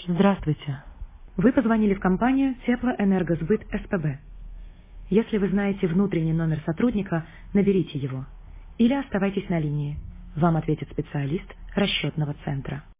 Здравствуйте. Вы позвонили в компанию Теплоэнергосбыт СПБ. Если вы знаете внутренний номер сотрудника, наберите его. Или оставайтесь на линии. Вам ответит специалист расчетного центра.